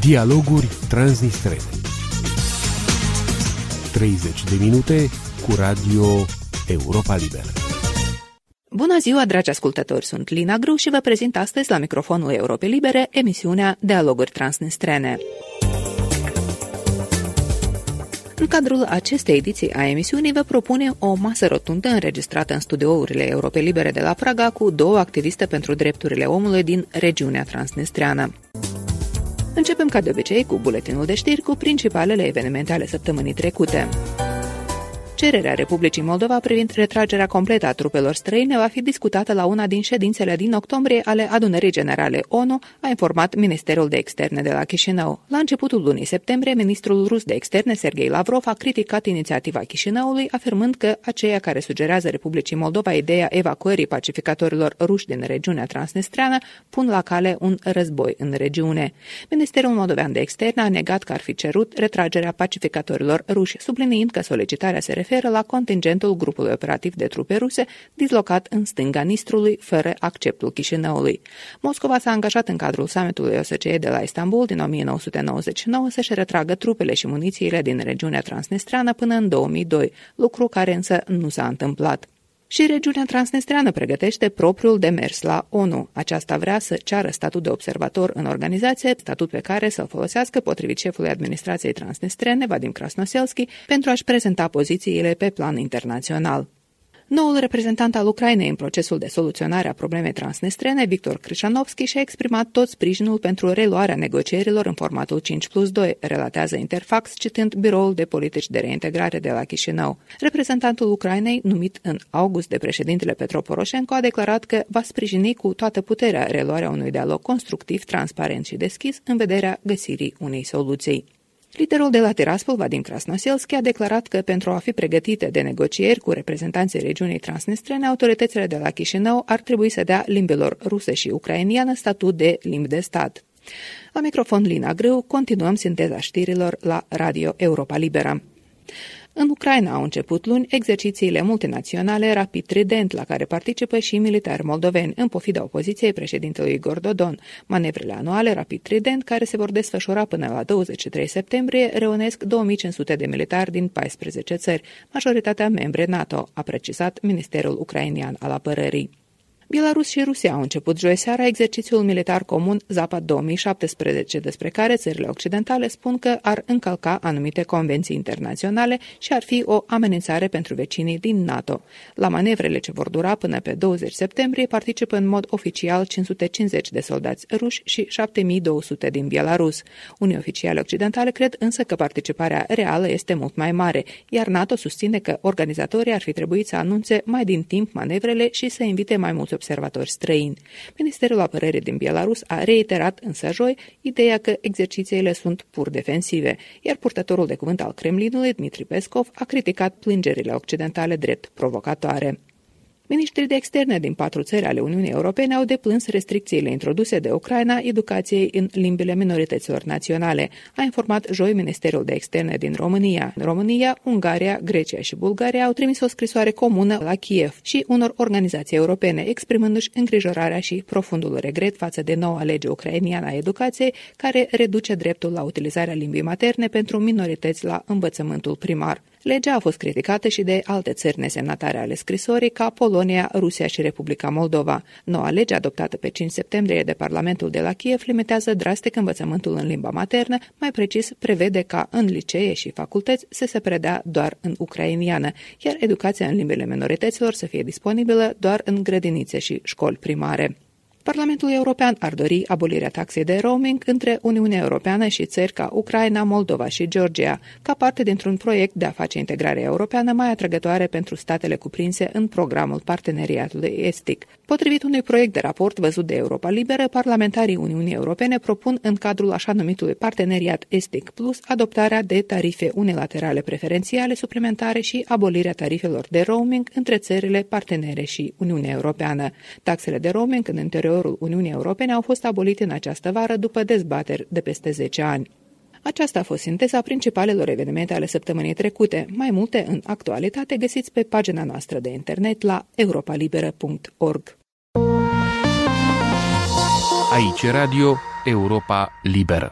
Dialoguri transnistrene. 30 de minute cu Radio Europa Liberă. Bună ziua, dragi ascultători! Sunt Lina Grâu și vă prezint astăzi la microfonul Europei Libere emisiunea Dialoguri transnistrene. În cadrul acestei ediții a emisiunii vă propune o masă rotundă înregistrată în studiourile Europei Libere de la Praga cu două activiste pentru drepturile omului din regiunea transnistreană. Începem ca de obicei cu buletinul de știri cu principalele evenimente ale săptămânii trecute. Cererea Republicii Moldova privind retragerea completă a trupelor străine va fi discutată la una din ședințele din octombrie ale Adunării Generale ONU, a informat Ministerul de Externe de la Chișinău. La începutul lunii septembrie, ministrul rus de externe, Sergei Lavrov, a criticat inițiativa Chișinăului, afirmând că aceia care sugerează Republicii Moldova ideea evacuării pacificatorilor ruși din regiunea transnistreană pun la cale un război în regiune. Ministerul moldovean de externe a negat că ar fi cerut retragerea pacificatorilor ruși, subliniind că solicitarea se referă la contingentul grupului operativ de trupe ruse dislocat în stânga Nistrului, fără acceptul Chișinăului. Moscova s-a angajat în cadrul summitului OSCE de la Istanbul din 1999 să-și retragă trupele și munițiile din regiunea transnistreană până în 2002, lucru care însă nu s-a întâmplat. Și regiunea transnistreană pregătește propriul demers la ONU. Aceasta vrea să ceară statut de observator în organizație, statut pe care să-l folosească potrivit șefului administrației transnistrene, Vadim Krasnoselski, pentru a-și prezenta pozițiile pe plan internațional. Noul reprezentant al Ucrainei în procesul de soluționare a problemei transnistrene, Victor Krșanovski, și-a exprimat tot sprijinul pentru reluarea negocierilor în formatul 5+2, relatează Interfax, citând Biroul de Politici de Reintegrare de la Chișinău. Reprezentantul Ucrainei, numit în august de președintele Petro Poroșenko, a declarat că va sprijini cu toată puterea reluarea unui dialog constructiv, transparent și deschis în vederea găsirii unei soluții. Liderul de la Tiraspol, Vadim Krasnoselski, a declarat că pentru a fi pregătite de negocieri cu reprezentanții regiunii transnistrene, autoritățile de la Chișinău ar trebui să dea limbilor rusă și ucrainiană statut de limbi de stat. La microfon Lina Grâu, continuăm sinteza știrilor la Radio Europa Liberă. În Ucraina au început luni exercițiile multinaționale Rapid Trident, la care participă și militari moldoveni, în pofida opoziției președintelui Igor Dodon. Manevrele anuale Rapid Trident, care se vor desfășura până la 23 septembrie, reunesc 2500 de militari din 14 țări, majoritatea membre NATO, a precizat Ministerul Ucrainian al Apărării. Belarus și Rusia au început joi seara exercițiul militar comun Zapad 2017, despre care țările occidentale spun că ar încălca anumite convenții internaționale și ar fi o amenințare pentru vecinii din NATO. La manevrele ce vor dura până pe 20 septembrie participă în mod oficial 550 de soldați ruși și 7200 din Belarus. Unii oficiali occidentale cred însă că participarea reală este mult mai mare, iar NATO susține că organizatorii ar fi trebuit să anunțe mai din timp manevrele și să invite mai mulți observatori străini. Ministerul Apărării din Belarus a reiterat însă joi ideea că exercițiile sunt pur defensive, iar purtătorul de cuvânt al Kremlinului, Dmitri Peskov, a criticat plângerile occidentale drept provocatoare. Ministrii de externe din 4 țări ale Uniunii Europene au deplâns restricțiile introduse de Ucraina educației în limbile minorităților naționale, a informat joi Ministerul de Externe din România. România, Ungaria, Grecia și Bulgaria au trimis o scrisoare comună la Kiev și unor organizații europene, exprimându-și îngrijorarea și profundul regret față de noua lege ucrainiană a educației, care reduce dreptul la utilizarea limbii materne pentru minorități la învățământul primar. Legea a fost criticată și de alte țări nesemnatare ale scrisorii, ca Polonia, Rusia și Republica Moldova. Noua lege, adoptată pe 5 septembrie de Parlamentul de la Kiev, limitează drastic învățământul în limba maternă, mai precis prevede ca în licee și facultăți să se predea doar în ucrainiană, iar educația în limbile minorităților să fie disponibilă doar în grădinițe și școli primare. Parlamentul European ar dori abolirea taxei de roaming între Uniunea Europeană și țări ca Ucraina, Moldova și Georgia, ca parte dintr-un proiect de a face integrarea europeană mai atrăgătoare pentru statele cuprinse în programul parteneriatului estic. Potrivit unui proiect de raport văzut de Europa Liberă, parlamentarii Uniunii Europene propun în cadrul așa numitului Parteneriat Estic Plus adoptarea de tarife unilaterale preferențiale suplimentare și abolirea tarifelor de roaming între țările partenere și Uniunea Europeană. Taxele de roaming în interiorul Uniunii Europene au fost abolite în această vară după dezbateri de peste 10 ani. Aceasta a fost sinteza principalelor evenimente ale săptămânii trecute. Mai multe în actualitate găsiți pe pagina noastră de internet la europalibera.org. Aici Radio Europa Liberă.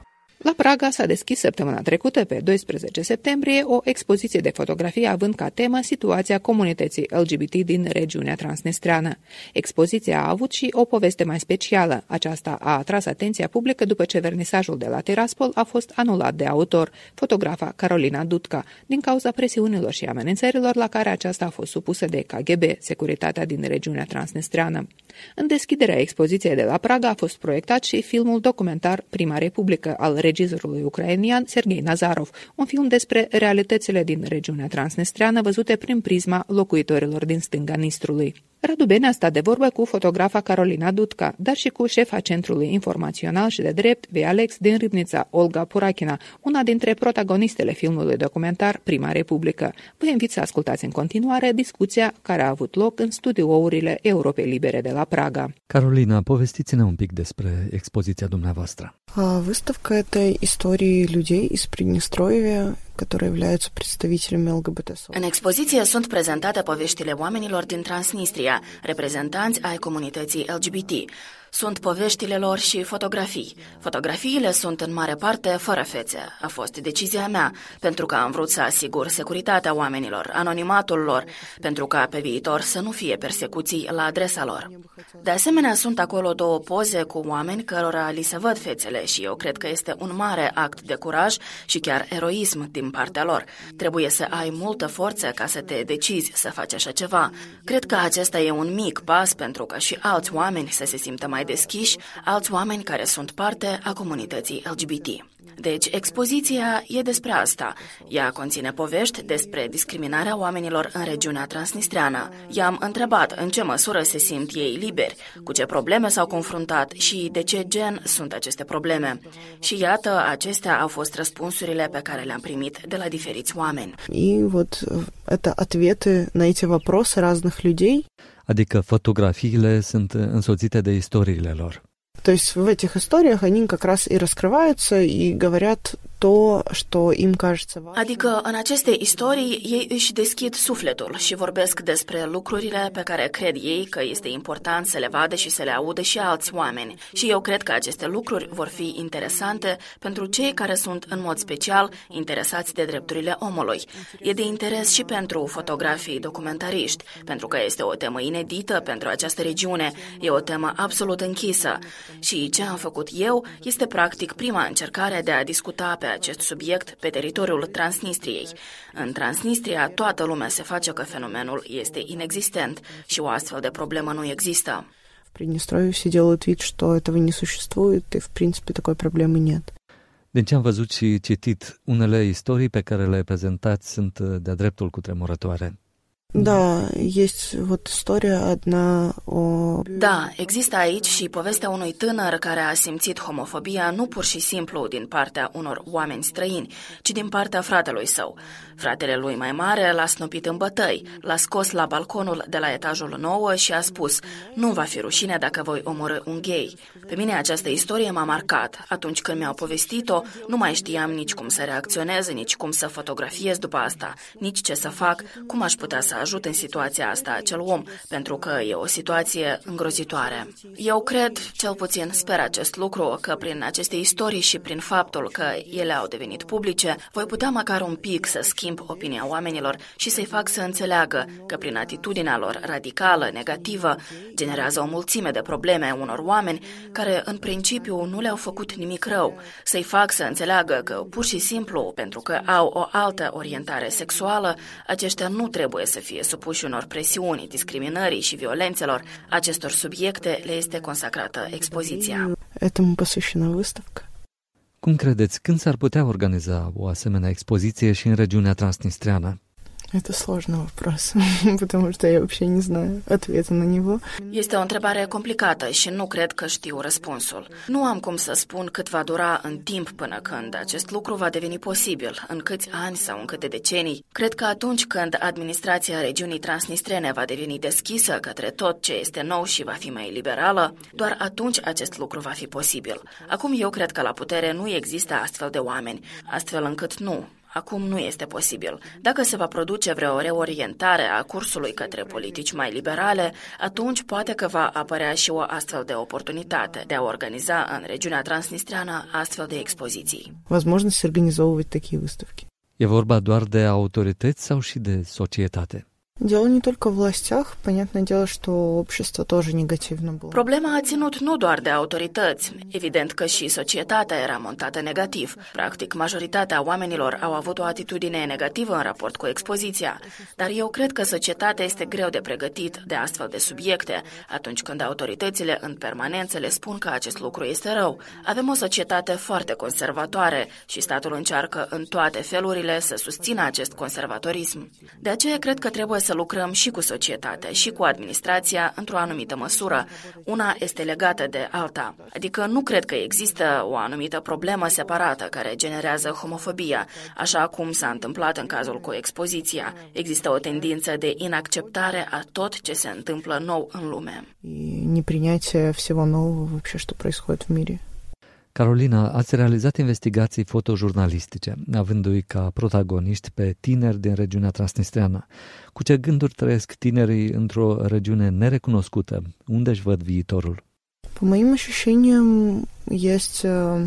La Praga s-a deschis săptămâna trecută, pe 12 septembrie, o expoziție de fotografie având ca temă situația comunității LGBT din regiunea transnistreană. Expoziția a avut și o poveste mai specială. Aceasta a atras atenția publică după ce vernisajul de la Tiraspol a fost anulat de autor, fotografa Carolina Dudka, din cauza presiunilor și amenințărilor la care aceasta a fost supusă de KGB, securitatea din regiunea transnistreană. În deschiderea expoziției de la Praga a fost proiectat și filmul documentar Prima Republică al regizorului ucrainian Serghei Nazarov, un film despre realitățile din regiunea transnistreană văzute prin prisma locuitorilor din stânga Nistrului. Radu Bene a stat de vorbă cu fotografa Carolina Dudka, dar și cu șefa Centrului Informațional și de Drept, Vialex, din Râbnița, Olga Purachina, una dintre protagonistele filmului documentar Prima Republică. Vă invit să ascultați în continuare discuția care a avut loc în studiourile Europei Libere de la Praga. Carolina, povestiți-ne un pic despre expoziția dumneavoastră. Выставка — это истории людей из Приднестровья, которые являются представителями ЛГБТ-сообщества. În expoziție sunt prezentate poveștile oamenilor din Transnistria, reprezentanți ai comunității LGBT. Sunt poveștile lor și fotografii. Fotografiile sunt în mare parte fără fețe. A fost decizia mea, pentru că am vrut să asigur securitatea oamenilor, anonimatul lor, pentru ca pe viitor să nu fie persecuții la adresa lor. De asemenea, sunt acolo două poze cu oameni cărora li se văd fețele și eu cred că este un mare act de curaj și chiar eroism din partea lor. Trebuie să ai multă forță ca să te decizi să faci așa ceva. Cred că acesta e un mic pas pentru ca și alți oameni să se simtă mai deschiși, alți oameni care sunt parte a comunității LGBT. Deci, expoziția e despre asta. Ea conține povești despre discriminarea oamenilor în regiunea transnistreană. I-am întrebat în ce măsură se simt ei liberi, cu ce probleme s-au confruntat și de ce gen sunt aceste probleme. Și iată, acestea au fost răspunsurile pe care le-am primit de la diferiți oameni. И вот это ответы на эти вопросы разных людей. Adică fotografiile sunt însoțite de istoriile lor. То есть в этих историях они как раз и раскрываются и говорят то, что им кажется важным. Adică în aceste istorii ei își deschid sufletul și vorbesc despre lucrurile pe care cred ei că este important să le vadă și să le audă și alți oameni. Și eu cred că aceste lucruri vor fi interesante pentru cei care sunt în mod special interesați de drepturile omului. E de interes și pentru fotografii documentariști, pentru că este o temă inedită pentru această regiune, e o temă absolut închisă. Și ce am făcut eu este practic prima încercare de a discuta pe acest subiect pe teritoriul Transnistriei. În Transnistria toată lumea se face că fenomenul este inexistent și o astfel de problemă nu există. В Приднестровье все делают вид, что этого не существует, и в принципе такой проблемы нет. Din ce am văzut și citit, unele istorii pe care le prezentați sunt de-a dreptul cutremurătoare. Да, есть вот история одна о... Da, există aici și povestea unui tânăr care a simțit homofobia nu pur și simplu din partea unor oameni străini, ci din partea fratelui său. Fratele lui mai mare l-a snopit în bătăi, l-a scos la balconul de la etajul 9 și a spus: "Nu va fi rușine dacă voi omorî un gay." Pe mine această istorie m-a marcat. Atunci când mi-au povestit-o, nu mai știam nici cum să reacționez, nici cum să fotografiez după asta, nici ce să fac, cum aș putea să ajut în situația asta acel om, pentru că e o situație îngrozitoare. Eu cred, cel puțin sper acest lucru, că prin aceste istorii și prin faptul că ele au devenit publice, voi putea măcar un pic să schimb opinia oamenilor și să-i fac să înțeleagă că prin atitudinea lor radicală, negativă, generează o mulțime de probleme unor oameni care în principiu nu le-au făcut nimic rău, să-i fac să înțeleagă că pur și simplu, pentru că au o altă orientare sexuală, aceștia nu trebuie să fie supuși unor presiuni, discriminării și violențelor. Acestor subiecte le este consacrată expoziția. Этому посвящена выставка. Cum credeți, când s-ar putea organiza o asemenea expoziție și în regiunea transnistreană? Это сложный вопрос, потому что я вообще не знаю ответа на него. Este o întrebare complicată și nu cred că știu răspunsul. Nu am cum să spun cât va dura în timp până când acest lucru va deveni posibil, în câți ani sau în câte decenii. Cred că atunci când administrația regiunii transnistrene va deveni deschisă către tot ce este nou și va fi mai liberală, doar atunci acest lucru va fi posibil. Acum eu cred că la putere nu există astfel de oameni, astfel încât nu. Acum nu este posibil. Dacă se va produce vreo reorientare a cursului către politici mai liberale, atunci poate că va apărea și o astfel de oportunitate de a organiza în regiunea transnistreană astfel de expoziții. Возможность организовывать такие выставки. E vorba doar de autorități sau și de societate? Дело не только в властях, понятное дело, что общество тоже негативно было. Problema a ținut nu doar de autorități. Evident că și societatea era montată negativ. Practic, majoritatea oamenilor au avut o atitudine negativă în raport cu expoziția. Dar eu cred că societatea este greu de pregătit de astfel de subiecte, atunci când autoritățile în permanență le spun că acest lucru este rău. Avem o societate foarte conservatoare și statul încearcă în toate felurile să susțină acest conservatorism. De aceea cred că trebuie să lucrăm și cu societatea și cu administrația într-o anumită măsură. Una este legată de alta. Adică nu cred că există o anumită problemă separată care generează homofobia, așa cum s-a întâmplat în cazul cu expoziția. Există o tendință de inacceptare a tot ce se întâmplă nou în lume. Непринятие всего нового вообще, что происходит в мире. Carolina, ați realizat investigații fotojurnalistice, avându-i ca protagoniști pe tineri din regiunea transnistreană. Cu ce gânduri trăiesc tinerii într-o regiune nerecunoscută? Unde își văd viitorul? По моим ощущениям, есть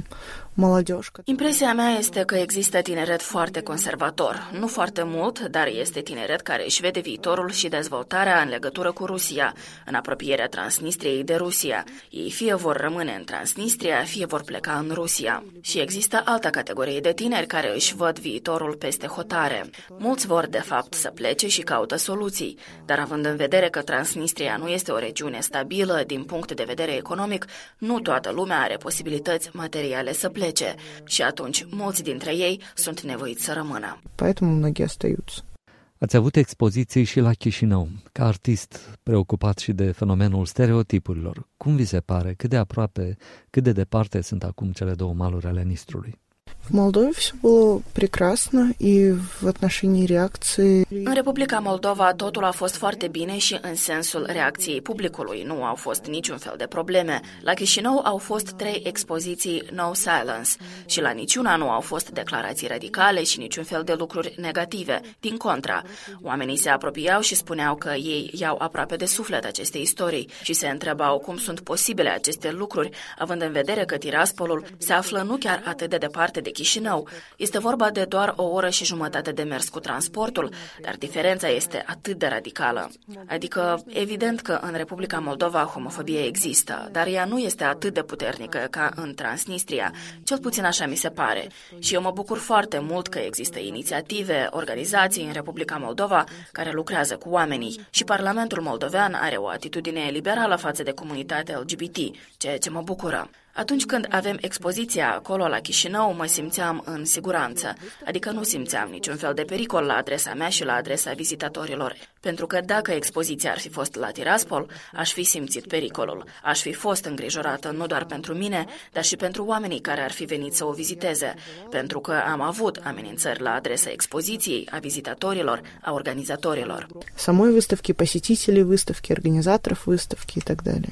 молодежь. Impresia mea este că există tineret foarte conservator. Nu foarte mult, dar este tineret care își vede viitorul și dezvoltarea în legătură cu Rusia, în apropierea Transnistriei de Rusia. Ei fie vor rămâne în Transnistria, fie vor pleca în Rusia. Și există altă categorie de tineri care își văd viitorul peste hotare. Mulți vor, de fapt, să plece și caută soluții, dar având în vedere că Transnistria nu este o regiune stabilă din punct de vedere economic, nu toată lumea are posibilități materiale să plece și atunci mulți dintre ei sunt nevoiți să rămână. Поэтому многие остаются. Ați avut expoziții și la Chișinău. Ca artist preocupat și de fenomenul stereotipurilor, cum vi se pare, cât de aproape, cât de departe sunt acum cele două maluri ale Nistrului? В Молдове все было прекрасно, и в отношении реакции... În Republica Moldova totul a fost foarte bine și în sensul reacției publicului. Nu au fost niciun fel de probleme. La Chișinău au fost 3 expoziții No Silence și la niciuna nu au fost declarații radicale și niciun fel de lucruri negative. Din contra, oamenii se apropiau și spuneau că ei iau aproape de suflet aceste istorii și se întrebau cum sunt posibile aceste lucruri, având în vedere că Tiraspolul se află nu chiar atât de departe de Chișinău. Este vorba de doar o oră și jumătate de mers cu transportul, dar diferența este atât de radicală. Adică, evident că în Republica Moldova homofobia există, dar ea nu este atât de puternică ca în Transnistria, cel puțin așa mi se pare. Și eu mă bucur foarte mult că există inițiative, organizații în Republica Moldova care lucrează cu oamenii și Parlamentul moldovean are o atitudine liberală față de comunitatea LGBT, ceea ce mă bucură. Atunci când avem expoziția acolo la Chișinău, mă simțeam în siguranță, adică nu simțeam niciun fel de pericol la adresa mea și la adresa vizitatorilor, pentru că dacă expoziția ar fi fost la Tiraspol, aș fi simțit pericolul, aș fi fost îngrijorată nu doar pentru mine, dar și pentru oamenii care ar fi venit să o viziteze, pentru că am avut amenințări la adresa expoziției, a vizitatorilor, a organizatorilor. Самой выставки, посетителей выставки, организаторов выставки и так далее.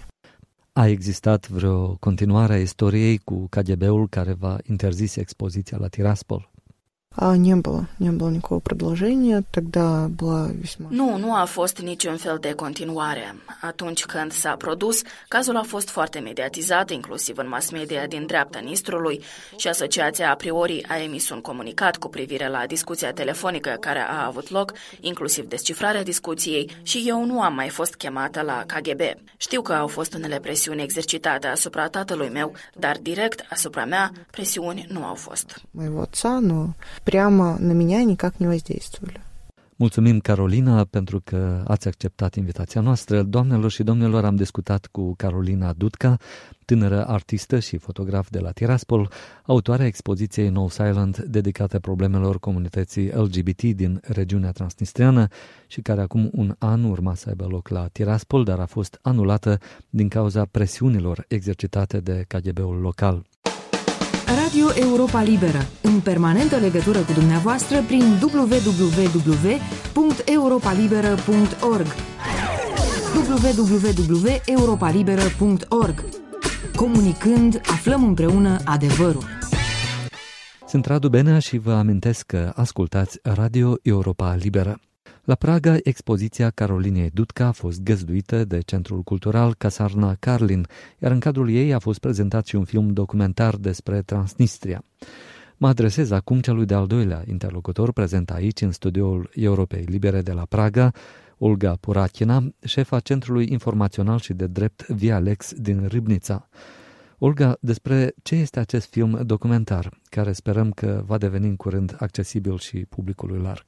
A existat vreo continuare a istoriei cu KGB-ul care v-a interzis expoziția la Tiraspol? Не было никакого продолжения, тогда была весьма... Nu a fost niciun fel de continuare. Atunci când s-a produs, cazul a fost foarte mediatizat, inclusiv în mass media din dreapta Nistrului, și asociația a priori a emis un comunicat cu privire la discuția telefonică care a avut loc, inclusiv descifrarea discuției, și eu nu am mai fost chemată la KGB. Știu că au fost unele presiuni exercitate asupra tatălui meu, dar direct asupra mea presiuni nu au fost. Моего отца, но прямо на меня никак не воздействовали. Mulțumim, Carolina, pentru că ați acceptat invitația noastră. Doamnelor și domnilor, am discutat cu Carolina Dudka, tânără artistă și fotograf de la Tiraspol, autoarea expoziției No Silent dedicate problemelor comunității LGBT din regiunea transnistreană și care acum un an urma să aibă loc la Tiraspol, dar a fost anulată din cauza presiunilor exercitate de KGB-ul local. Radio Europa Liberă, în permanentă legătură cu dumneavoastră prin www.europalibera.org www.europalibera.org. Comunicând, aflăm împreună adevărul. Sunt Radu Benea și vă amintesc că ascultați Radio Europa Liberă. La Praga, expoziția Carolinei Dudka a fost găzduită de Centrul Cultural Casarna Karlin, iar în cadrul ei a fost prezentat și un film documentar despre Transnistria. Mă adresez acum celui de-al doilea interlocutor prezent aici, în studioul Europei Libere de la Praga, Olga Purachina, șefa Centrului Informațional și de Drept Via Lex din Râbnița. Olga, despre ce este acest film documentar, care sperăm că va deveni în curând accesibil și publicului larg?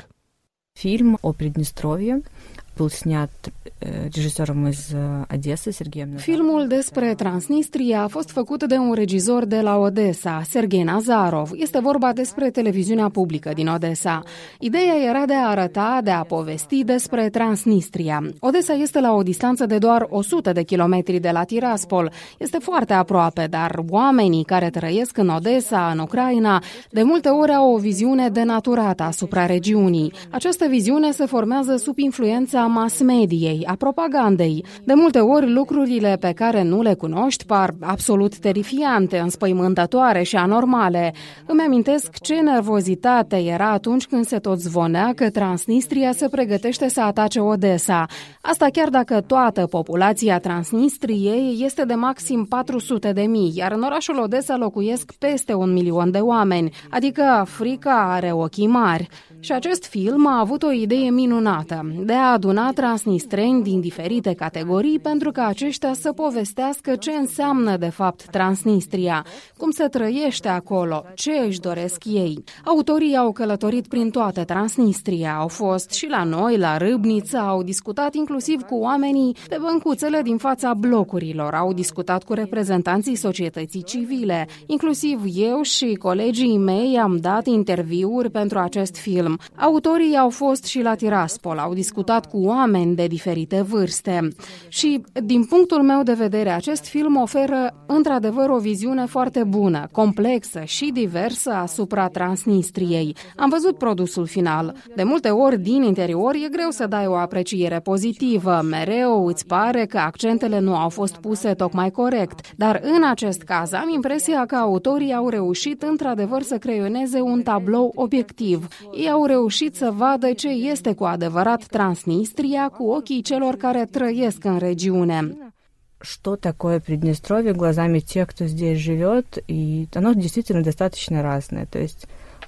Фильм о Приднестровье был снят режиссером из Одессы Сергеем Назаровым. Filmul despre Transnistria a fost făcut de un regizor de la Odessa, Sergei Nazarov. Este vorba despre televiziunea publică din Odessa. Ideea era de a arăta, de a povesti despre Transnistria. Odessa este la o distanță de doar 100 de kilometri de la Tiraspol. Este foarte aproape, dar oamenii care trăiesc în Odessa, în Ucraina, de multe ori au o viziune denaturată asupra regiunii. Această viziune se formează sub influența mass-mediei, a propagandei. De multe ori, lucrurile pe care nu le cunoști par absolut terifiante, înspăimântătoare și anormale. Îmi amintesc ce nervozitate era atunci când se tot zvonea că Transnistria se pregătește să atace Odessa. Asta chiar dacă toată populația Transnistriei este de maxim 400.000, iar în orașul Odessa locuiesc peste 1 milion de oameni, adică frica are ochii mari. Și acest film a avut o idee minunată, de a aduna transnistreni din diferite categorii pentru ca aceștia să povestească ce înseamnă de fapt Transnistria, cum se trăiește acolo, ce își doresc ei. Autorii au călătorit prin toată Transnistria, au fost și la noi, la Râbnița, au discutat inclusiv cu oamenii pe băncuțele din fața blocurilor, au discutat cu reprezentanții societății civile, inclusiv eu și colegii mei am dat interviuri pentru acest film. Autorii au fost și la Tiraspol, au discutat cu oameni de diferite vârste. Și, din punctul meu de vedere, acest film oferă într-adevăr o viziune foarte bună, complexă și diversă asupra Transnistriei. Am văzut produsul final. De multe ori, din interior, e greu să dai o apreciere pozitivă. Mereu îți pare că accentele nu au fost puse tocmai corect. Dar în acest caz am impresia că autorii au reușit într-adevăr să creioneze un tablou obiectiv. Ei au reușit să vadă ce este cu adevărat Transnistria cu ochii celor care trăiesc în regiune. Что такое Приднестровье глазами тех, кто здесь живет, и оно действительно достаточно разное. То есть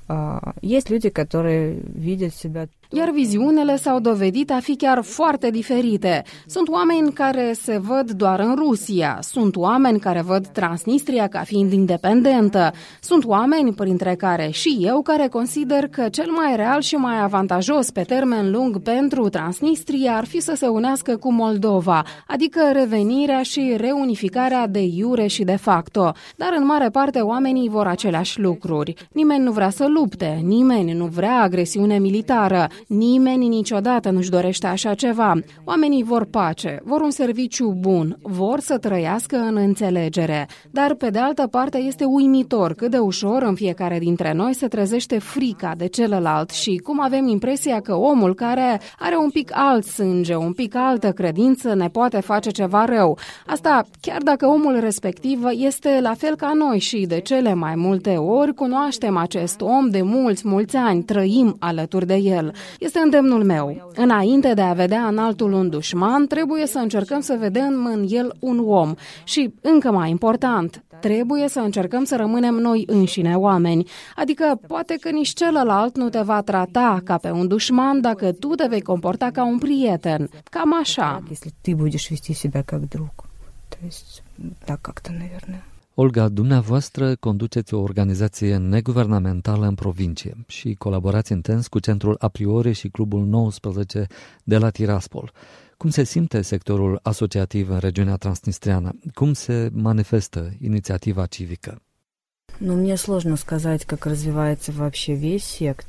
есть люди, которые видят себя... Iar viziunile s-au dovedit a fi chiar foarte diferite. Sunt oameni care se văd doar în Rusia, sunt oameni care văd Transnistria ca fiind independentă, sunt oameni, printre care și eu, care consider că cel mai real și mai avantajos pe termen lung pentru Transnistria ar fi să se unească cu Moldova, adică revenirea și reunificarea de iure și de facto. Dar în mare parte oamenii vor aceleași lucruri. Nimeni nu vrea să lupte, nimeni nu vrea agresiune militară, nimeni niciodată nu-și dorește așa ceva. Oamenii vor pace, vor un serviciu bun, vor să trăiască în înțelegere. Dar, pe de altă parte, este uimitor cât de ușor în fiecare dintre noi se trezește frica de celălalt și cum avem impresia că omul care are un pic alt sânge, un pic altă credință, ne poate face ceva rău. Asta chiar dacă omul respectiv este la fel ca noi și de cele mai multe ori cunoaștem acest om de mulți ani, trăim alături de el. Este îndemnul meu. Înainte de a vedea în altul un dușman, trebuie să încercăm să vedem în el un om. Și, încă mai important, trebuie să încercăm să rămânem noi înșine oameni. Adică, poate că nici celălalt nu te va trata ca pe un dușman dacă tu te vei comporta ca un prieten. Cam așa. Если ты будешь вести себя как друг. То есть, так как-то, наверное. Olga, dumneavoastră conduceți o organizație neguvernamentală în provincie și colaborați intens cu Centrul A Priori și Clubul 19 de la Tiraspol. Cum se simte sectorul asociativ în regiunea transnistreană? Cum se manifestă inițiativa civică? Ну, мне сложно сказать, как развивается вообще весь сектор.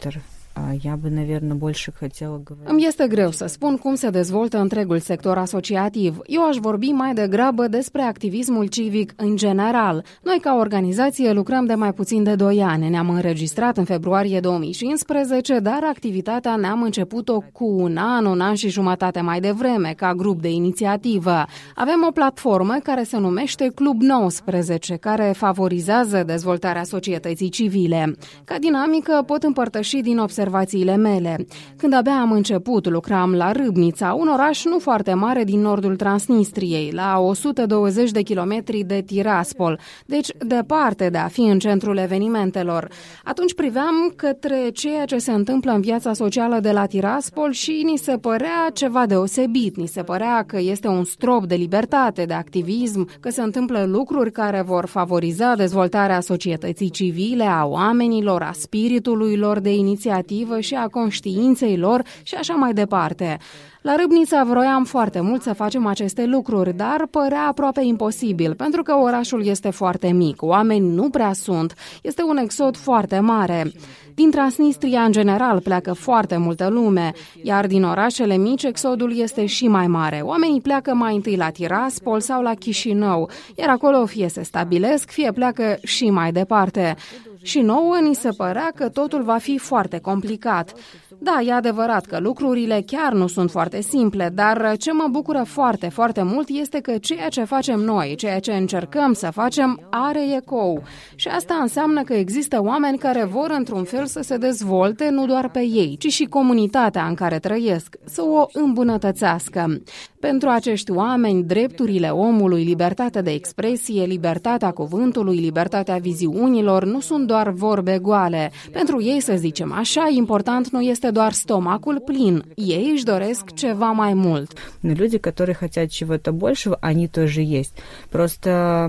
Я бы, наверное, больше хотела говорить. Îmi este greu să spun cum se dezvoltă întregul sector asociativ. Eu aș vorbi mai degrabă despre activismul civic în general. Noi, ca organizație, lucrăm de mai puțin de 2 ani. Ne-am înregistrat în februarie 2015, dar activitatea ne-am început-o cu un an și jumătate mai devreme, ca grup de inițiativă. Avem o platformă care se numește Club 19, care favorizează dezvoltarea societății civile. Ca dinamică pot împărtăși din observațiile mele. Când abia am început, lucram la Râbnița, un oraș nu foarte mare din nordul Transnistriei, la 120 de kilometri de Tiraspol, deci departe de a fi în centrul evenimentelor. Atunci priveam către ceea ce se întâmplă în viața socială de la Tiraspol și ni se părea ceva deosebit, ni se părea că este un strop de libertate, de activism, că se întâmplă lucruri care vor favoriza dezvoltarea societății civile, a oamenilor, a spiritului lor de inițiativă și a conștiinței lor și așa mai departe. La Râbnița vroiam foarte mult să facem aceste lucruri, dar părea aproape imposibil, pentru că orașul este foarte mic, oameni nu prea sunt, este un exod foarte mare. Din Transnistria, în general, pleacă foarte multă lume, iar din orașele mici, exodul este și mai mare. Oamenii pleacă mai întâi la Tiraspol sau la Chișinău, iar acolo fie se stabilesc, fie pleacă și mai departe. Și nouă ni se părea că totul va fi foarte complicat. Da, e adevărat că lucrurile chiar nu sunt foarte simple, dar ce mă bucură foarte, foarte mult este că ceea ce facem noi, ceea ce încercăm să facem, are ecou. Și asta înseamnă că există oameni care vor într-un fel să se dezvolte nu doar pe ei, ci și comunitatea în care trăiesc, să o îmbunătățească. Pentru acești oameni, drepturile omului, libertatea de expresie, libertatea cuvântului, libertatea viziunilor nu sunt doar vorbe goale. Pentru ei, să zicem așa, important nu este doar stomacul plin. Ei își doresc ceva mai mult. Люди, которые хотят чего-то большего, они тоже есть. Просто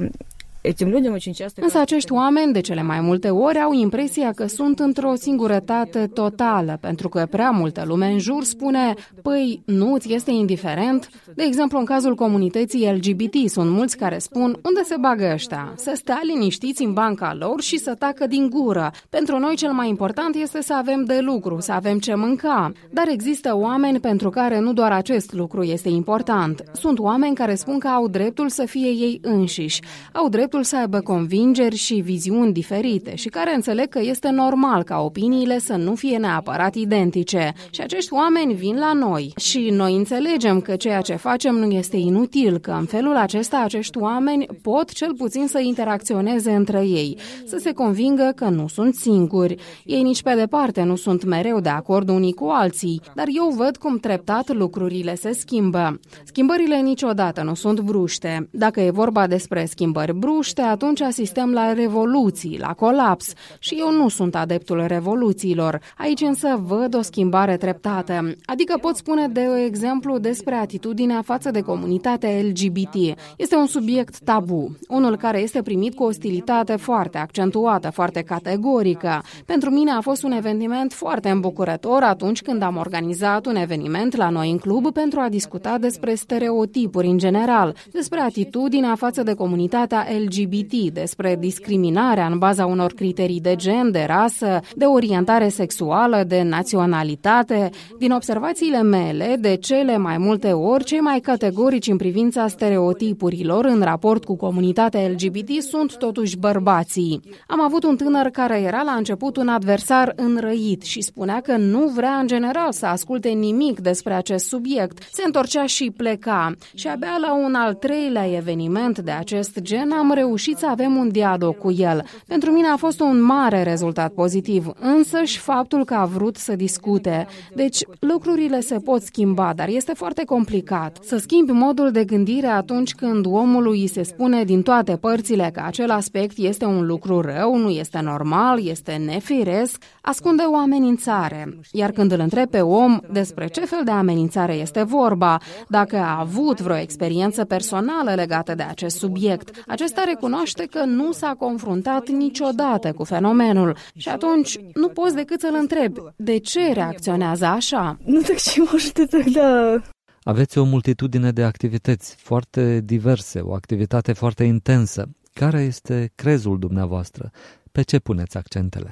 Însă acești oameni, de cele mai multe ori, au impresia că sunt într-o singurătate totală, pentru că prea multă lume în jur spune, păi, nu ți este indiferent? De exemplu, în cazul comunității LGBT, sunt mulți care spun, unde se bagă ăștia? Să stea liniștiți în banca lor și să tacă din gură. Pentru noi cel mai important este să avem de lucru, să avem ce mânca. Dar există oameni pentru care nu doar acest lucru este important. Sunt oameni care spun că au dreptul să fie ei înșiși, au dreptul să aibă convingeri și viziuni diferite și care înțeleg că este normal ca opiniile să nu fie neapărat identice. Și acești oameni vin la noi și noi înțelegem că ceea ce facem nu este inutil, că în felul acesta acești oameni pot cel puțin să interacționeze între ei, să se convingă că nu sunt singuri. Ei nici pe departe nu sunt mereu de acord unii cu alții, dar eu văd cum treptat lucrurile se schimbă. Schimbările niciodată nu sunt bruște. Dacă e vorba despre schimbări bruște, atunci asistăm la revoluții, la colaps și eu nu sunt adeptul revoluțiilor. Aici însă văd o schimbare treptată. Adică pot spune de exemplu despre atitudinea față de comunitatea LGBT. Este un subiect tabu, unul care este primit cu ostilitate foarte accentuată, foarte categorică. Pentru mine a fost un eveniment foarte îmbucurător atunci când am organizat un eveniment la noi în club pentru a discuta despre stereotipuri în general, despre atitudinea față de comunitatea LGBT, despre discriminarea în baza unor criterii de gen, de rasă, de orientare sexuală, de naționalitate. Din observațiile mele, de cele mai multe ori, cei mai categorici în privința stereotipurilor în raport cu comunitatea LGBT sunt totuși bărbații. Am avut un tânăr care era la început un adversar înrăit și spunea că nu vrea în general să asculte nimic despre acest subiect. Se întorcea și pleca. Și abia la un al 3-lea eveniment de acest gen am reușit să avem un dialog cu el. Pentru mine a fost un mare rezultat pozitiv, însăși faptul că a vrut să discute. Deci lucrurile se pot schimba, dar este foarte complicat. Să schimbi modul de gândire atunci când omului îi se spune din toate părțile că acel aspect este un lucru rău, nu este normal, este nefiresc, ascunde o amenințare. Iar când îl întrebi pe om despre ce fel de amenințare este vorba, dacă a avut vreo experiență personală legată de acest subiect, acesta recunoaște că nu s-a confruntat niciodată cu fenomenul și atunci nu poți decât să-l întrebi de ce reacționează așa. Nu так ce можете тогда? Aveți o multitudine de activități foarte diverse, o activitate foarte intensă. Care este crezul dumneavoastră? Pe ce puneți accentele?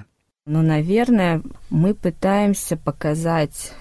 Ну, наверное, мы пытаемся показать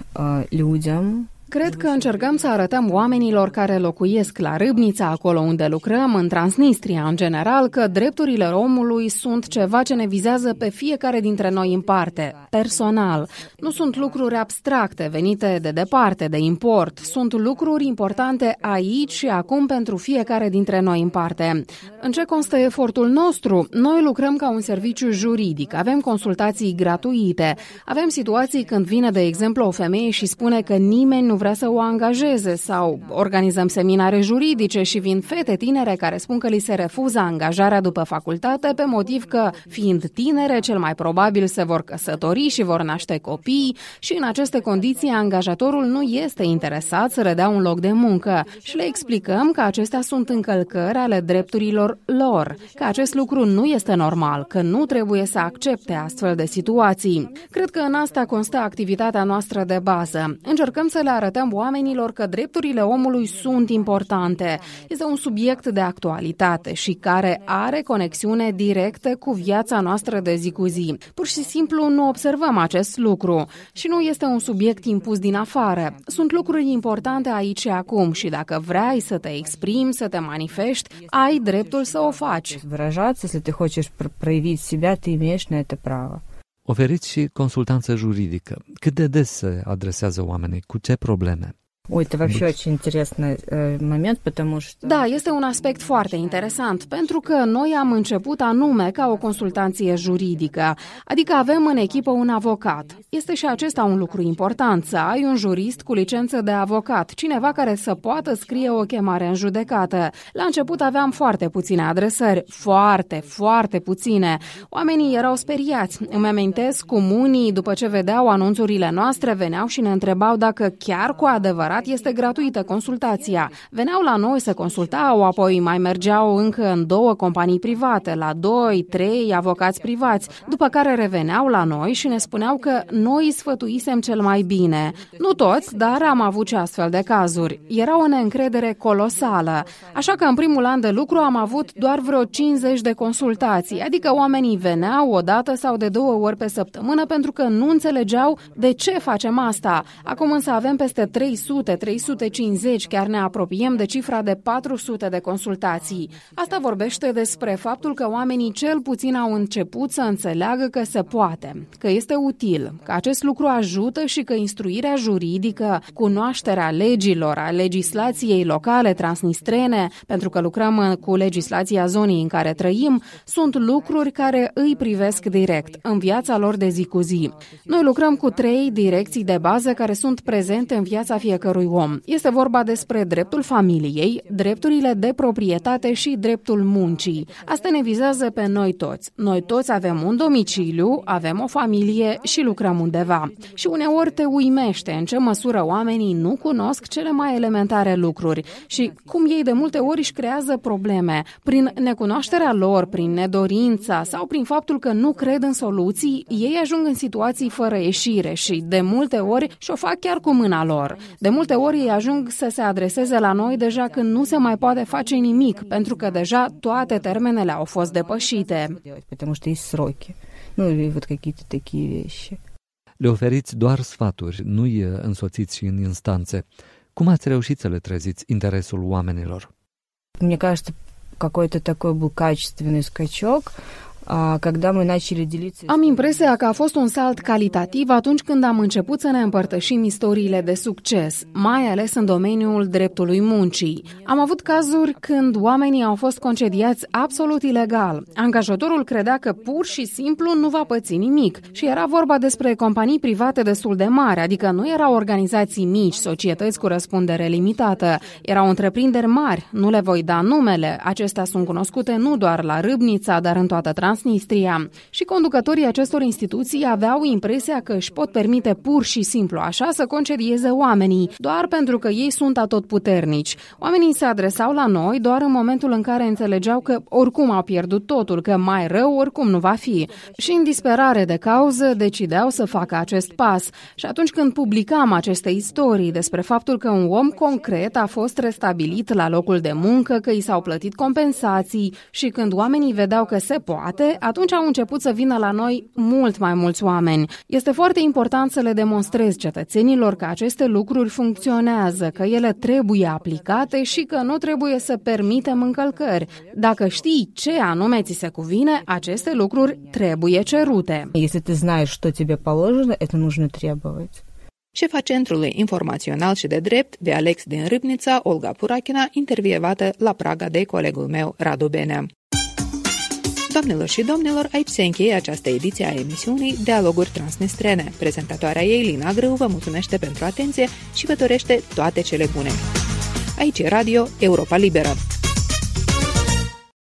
людям. Cred că încercăm să arătăm oamenilor care locuiesc la Râbnița, acolo unde lucrăm, în Transnistria în general, că drepturile omului sunt ceva ce ne vizează pe fiecare dintre noi în parte, personal. Nu sunt lucruri abstracte, venite de departe, de import. Sunt lucruri importante aici și acum pentru fiecare dintre noi în parte. În ce constă efortul nostru? Noi lucrăm ca un serviciu juridic, avem consultații gratuite, avem situații când vine, de exemplu, o femeie și spune că nimeni nu vrea să o angajeze sau organizăm seminare juridice și vin fete tinere care spun că li se refuză angajarea după facultate pe motiv că, fiind tinere, cel mai probabil se vor căsători și vor naște copii și în aceste condiții angajatorul nu este interesat să redea un loc de muncă și le explicăm că acestea sunt încălcări ale drepturilor lor, că acest lucru nu este normal, că nu trebuie să accepte astfel de situații. Cred că în asta constă activitatea noastră de bază. Încercăm să le arătăm oamenilor că drepturile omului sunt importante. Este un subiect de actualitate și care are conexiune directă cu viața noastră de zi cu zi. Pur și simplu nu observăm acest lucru și nu este un subiect impus din afară. Sunt lucruri importante aici și acum și dacă vrei să te exprimi, să te manifesti, ai dreptul să o faci. Выражаться, если ты хочешь проявить себя, ты имеешь на это право. Oferiți și consultanță juridică. Cât de des se adresează oamenii? Cu ce probleme? Ой, это вообще очень интересный момент, потому что... Da, este un aspect foarte interesant, pentru că noi am început anume ca o consultanție juridică, adică avem în echipă un avocat. Este și acesta un lucru important, să ai un jurist cu licență de avocat, cineva care să poată scrie o chemare în judecată. La început aveam foarte puține adresări, foarte puține. Oamenii erau speriați. Îmi amintesc cum unii, după ce vedeau anunțurile noastre, veneau și ne întrebau dacă chiar cu adevărat este gratuită consultația. Veneau la noi să consultau, apoi mai mergeau încă în 2 companii private, la 2-3 avocați privați, după care reveneau la noi și ne spuneau că noi îi sfătuisem cel mai bine. Nu toți, dar am avut și astfel de cazuri. Era o neîncredere colosală, așa că în primul an de lucru am avut doar vreo 50 de consultații, adică oamenii veneau o dată sau de 2 ori pe săptămână pentru că nu înțelegeau de ce facem asta. Acum însă avem peste 300, 350, chiar ne apropiem de cifra de 400 de consultații. Asta vorbește despre faptul că oamenii cel puțin au început să înțeleagă că se poate, că este util, că acest lucru ajută și că instruirea juridică, cunoașterea legilor, a legislației locale transnistrene, pentru că lucrăm cu legislația zonei în care trăim, sunt lucruri care îi privesc direct în viața lor de zi cu zi. Noi lucrăm cu 3 direcții de bază care sunt prezente în viața fiecărui om. Este vorba despre dreptul familiei, drepturile de proprietate și dreptul muncii. Asta ne vizează pe noi toți. Noi toți avem un domiciliu, avem o familie și lucrăm undeva. Și uneori te uimește în ce măsură oamenii nu cunosc cele mai elementare lucruri și cum ei de multe ori își creează probleme. Prin necunoașterea lor, prin nedorința sau prin faptul că nu cred în soluții, ei ajung în situații fără ieșire și de multe ori și-o fac chiar cu mâna lor. De multe ori ei ajung să se adreseze la noi deja când nu se mai poate face nimic, pentru că deja toate termenele au fost depășite. Le oferiți doar sfaturi, nu-i însoțiți în instanțe. Cum ați reușit să le treziți interesul oamenilor? Мне кажется, какой-то такой был качественный скачок. Am impresia că a fost un salt calitativ atunci când am început să ne împărtășim istoriile de succes, mai ales în domeniul dreptului muncii. Am avut cazuri când oamenii au fost concediați absolut ilegal. Angajatorul credea că pur și simplu nu va păți nimic și era vorba despre companii private destul de mari, adică nu erau organizații mici, societăți cu răspundere limitată. Erau întreprinderi mari, nu le voi da numele, acestea sunt cunoscute nu doar la Râbnița, dar în toată Transnistria. Și conducătorii acestor instituții aveau impresia că își pot permite pur și simplu așa să concedieze oamenii, doar pentru că ei sunt atotputernici. Oamenii se adresau la noi doar în momentul în care înțelegeau că oricum au pierdut totul, că mai rău oricum nu va fi. Și în disperare de cauză decideau să facă acest pas. Și atunci când publicam aceste istorii despre faptul că un om concret a fost restabilit la locul de muncă, că i s-au plătit compensații și când oamenii vedeau că se poate, state, atunci au început să vină la noi mult mai mulți oameni. Este foarte important să le demonstrezi cetățenilor că aceste lucruri funcționează, că ele trebuie aplicate și că nu trebuie să permitem încălcări. Dacă știi ce anume ți se cuvine, aceste lucruri trebuie cerute. Если ты знаешь, что тебе положено, это нужно требовать. Șefa Centrului Informațional și de Drept de Alex din Râbnița, Olga Purachina, intervievată la Praga de colegul meu, Radu Benea. Doamnelor și domnilor, aici se încheie această ediție a emisiunii Dialoguri Transnistrene. Prezentatoarea ei, Lina Grâu, vă mulțumește pentru atenție și vă dorește toate cele bune. Aici e Radio Europa Liberă.